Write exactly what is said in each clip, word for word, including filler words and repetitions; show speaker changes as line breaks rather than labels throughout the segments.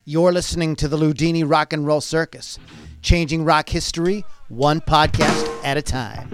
You're listening to the Ludini Rock and Roll Circus, changing rock history one podcast at a time.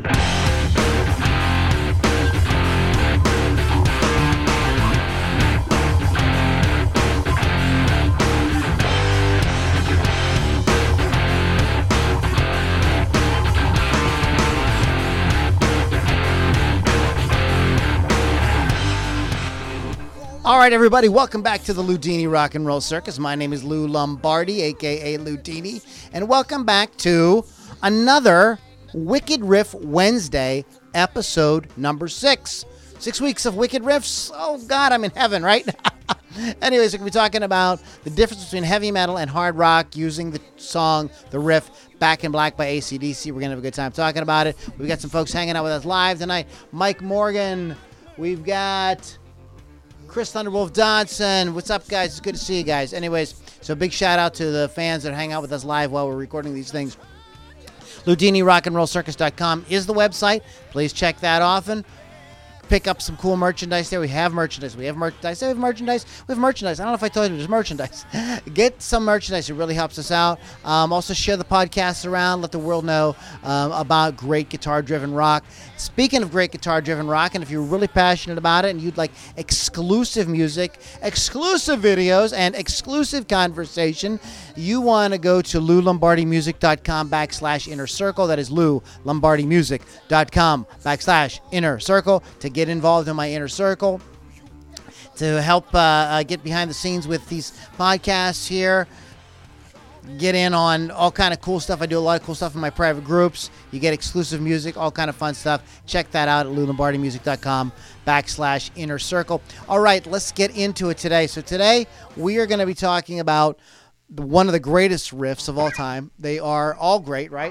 All right, everybody, welcome back to the Ludini Rock and Roll Circus. My name is Lou Lombardi, a k a. Ludini, and welcome back to another Wicked Riff Wednesday, episode number six. Six weeks of Wicked Riffs. Oh, God, I'm in heaven, right? Anyways, we're going to be talking about the difference between heavy metal and hard rock using the song, the riff, Back in Black by A C D C. We're going to have a good time talking about it. We've got some folks hanging out with us live tonight. Mike Morgan. We've got Chris Thunderwolf Dodson. What's up, guys? It's good to see you guys. Anyways, so big shout out to the fans that hang out with us live while we're recording these things. Ludini Rock and Roll Circus dot com is the website. Please check that often. Pick up some cool merchandise there. We have merchandise. We have merchandise. We have merchandise. We have merchandise. I don't know if I told you there's merchandise. Get some merchandise. It really helps us out. Um, also, share the podcast around. Let the world know um, about great guitar-driven rock. Speaking of great guitar-driven rock, and if you're really passionate about it and you'd like exclusive music, exclusive videos, and exclusive conversation, you want to go to lou lombardi music dot com backslash inner circle. That is lou lombardi music dot com backslash inner circle to get involved in my inner circle, to help uh, uh, get behind the scenes with these podcasts here, get in on all kind of cool stuff. I do a lot of cool stuff in my private groups. You get exclusive music, all kind of fun stuff. Check that out at lou lombardi music dot com backslash inner circle. All right, let's get into it today. So today we are going to be talking about the, one of the greatest riffs of all time. They are all great, right?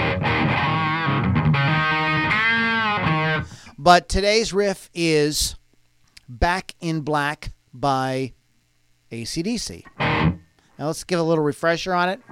But today's riff is Back in Black by A C D C. Now let's give a little refresher on it.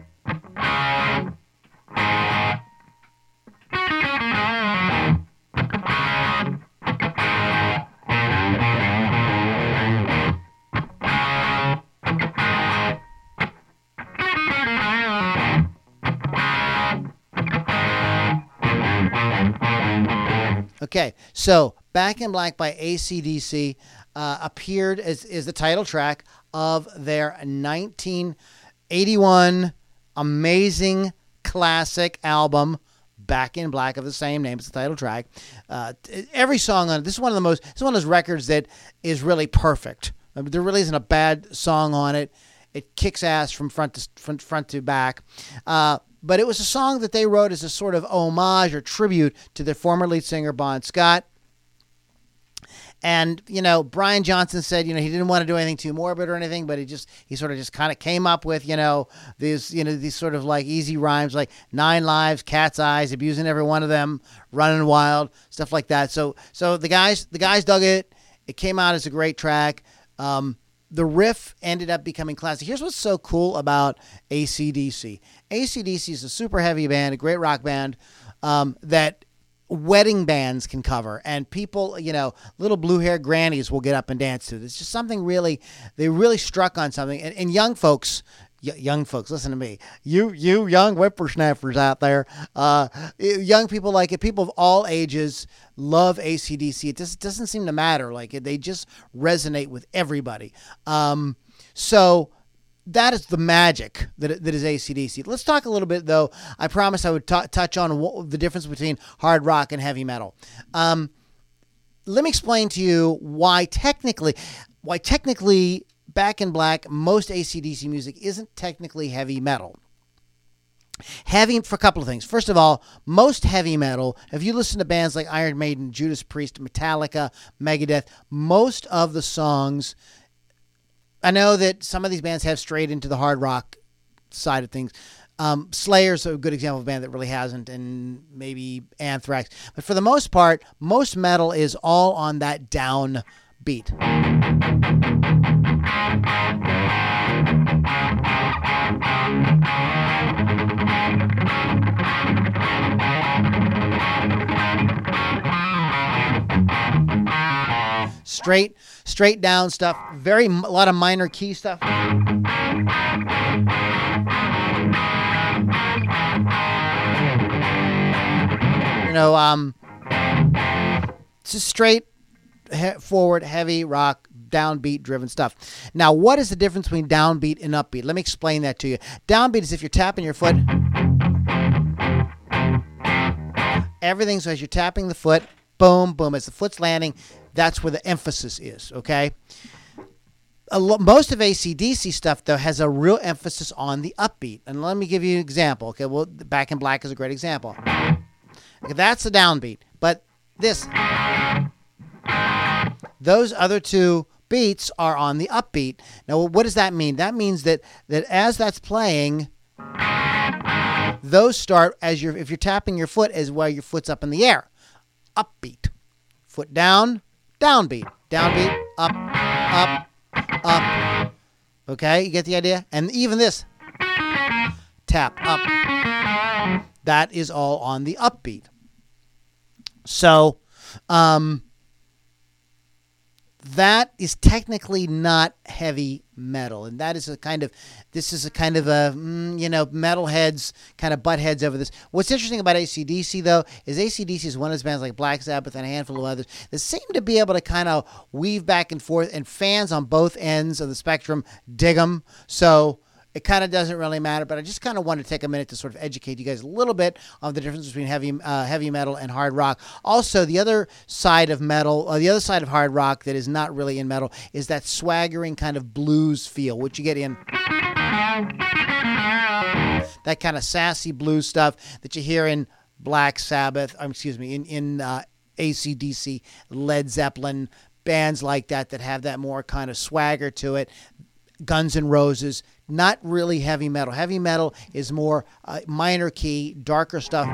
Okay, so Back in Black by A C D C uh, appeared as is the title track of their nineteen eighty-one amazing classic album, Back in Black, of the same name. It's the title track. Uh, every song on it, this is one of the most, this is one of those records that is really perfect. I mean, there really isn't a bad song on it. It kicks ass from front to front, front to back. Uh, But it was a song that they wrote as a sort of homage or tribute to their former lead singer, Bon Scott. And, you know, Brian Johnson said, you know, he didn't want to do anything too morbid or anything, but he just, he sort of just kind of came up with, you know, these, you know, these sort of like easy rhymes, like nine lives, cat's eyes, abusing every one of them, running wild, stuff like that. So, so the guys, the guys dug it. It came out as a great track. Um, The riff ended up becoming classic. Here's what's so cool about A C D C. A C D C is a super heavy band, a great rock band um, that wedding bands can cover. And people, you know, little blue-haired grannies will get up and dance to it. It's just something really, they really struck on something. And, and young folks, y- young folks, listen to me. You you young whippersnappers out there, uh, young people like it, people of all ages love A C D C. It just doesn't seem to matter. Like, they just resonate with everybody. Um, so that is the magic that that is A C D C. Let's talk a little bit, though. I promised I would t- touch on what, the difference between hard rock and heavy metal. Um, let me explain to you why technically, why technically Back in Black, most A C D C music isn't technically heavy metal. Heavy for a couple of things. First of all, most heavy metal, if you listen to bands like Iron Maiden, Judas Priest, Metallica, Megadeth, most of the songs, I know that some of these bands have strayed into the hard rock side of things. Um, Slayer's a good example of a band that really hasn't, and maybe Anthrax. But for the most part, most metal is all on that down beat. Straight, straight down stuff. Very, a lot of minor key stuff. You know, um, it's just straight he- forward, heavy rock, downbeat driven stuff. Now, what is the difference between downbeat and upbeat? Let me explain that to you. Downbeat is if you're tapping your foot. Everything, so as you're tapping the foot, boom, boom, as the foot's landing, that's where the emphasis is, okay? A lo- most of A C D C stuff, though, has a real emphasis on the upbeat. And let me give you an example, okay? Well, Back in Black is a great example. Okay, that's the downbeat. But this, those other two beats are on the upbeat. Now, what does that mean? That means that, that as that's playing, those start as you're, if you're tapping your foot, as while your foot's up in the air. Upbeat. Foot down, downbeat. Downbeat, up, up, up. Okay, you get the idea? And even this, tap, up. That is all on the upbeat. So, um, that is technically not heavy metal, and that is a kind of, this is a kind of a, mm, you know, metalheads kind of butt heads over this. What's interesting about A C D C, though, is A C D C is one of those bands like Black Sabbath and a handful of others that seem to be able to kind of weave back and forth, and fans on both ends of the spectrum dig them. So it kind of doesn't really matter, but I just kind of want to take a minute to sort of educate you guys a little bit on the difference between heavy uh, heavy metal and hard rock. Also, the other side of metal, or the other side of hard rock that is not really in metal, is that swaggering kind of blues feel, which you get in that kind of sassy blues stuff that you hear in Black Sabbath, um, excuse me, in, in uh, A C D C, Led Zeppelin, bands like that that have that more kind of swagger to it. Guns N' Roses, not really heavy metal. Heavy metal is more uh, minor key, darker stuff.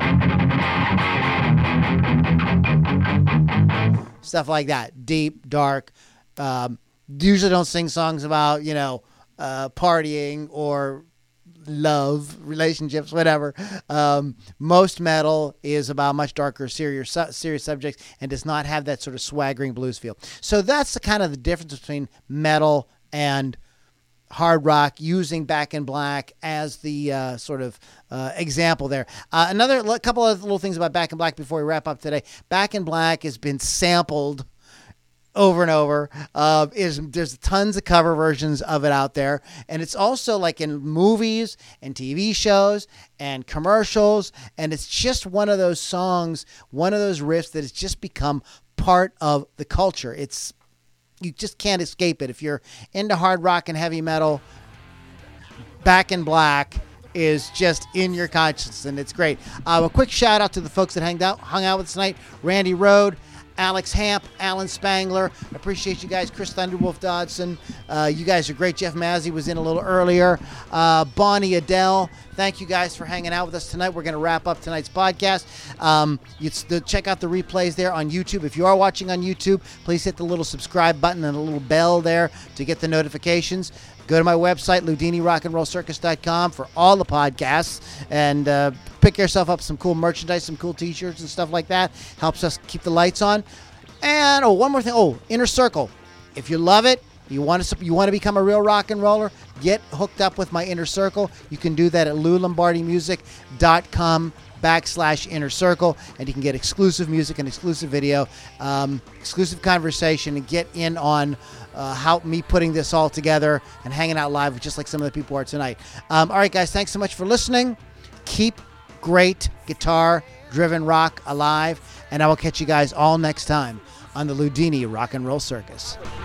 Stuff like that. Deep, dark. Um, usually don't sing songs about, you know, uh, partying or love, relationships, whatever. Um, most metal is about much darker, serious, serious subjects and does not have that sort of swaggering blues feel. So that's the kind of the difference between metal and hard rock, using Back in Black as the uh, sort of uh, example there. Uh, another l- couple of little things about Back in Black before we wrap up today. Back in Black has been sampled over and over. Uh, is there's tons of cover versions of it out there, and it's also like in movies and T V shows and commercials, and it's just one of those songs, one of those riffs that has just become part of the culture. It's You just can't escape it. If you're into hard rock and heavy metal, Back in Black is just in your conscience, and it's great. Uh, a quick shout out to the folks that hung out, hung out with us tonight. Randy Rode, Alex Hamp, Alan Spangler. Appreciate you guys. Chris Thunderwolf Dodson. Uh, you guys are great. Jeff Mazzy was in a little earlier. Uh, Bonnie Adele. Thank you guys for hanging out with us tonight. We're going to wrap up tonight's podcast. Um, it's the, check out the replays there on YouTube. If you are watching on YouTube, please hit the little subscribe button and a little bell there to get the notifications. Go to my website, Ludini Rock and Roll Circus dot com, for all the podcasts, and uh, pick yourself up some cool merchandise, some cool t-shirts and stuff like that. Helps us keep the lights on. And, oh, one more thing. Oh, Inner Circle. If you love it, you want to you want to become a real rock and roller, get hooked up with my Inner Circle. You can do that at lou lombardi music dot com backslash Inner Circle, and you can get exclusive music and exclusive video, um, exclusive conversation, and get in on uh, how me putting this all together and hanging out live with just like some of the people are tonight. Um, all right, guys, thanks so much for listening. Keep great guitar-driven rock alive, and I will catch you guys all next time on the Ludini Rock and Roll Circus.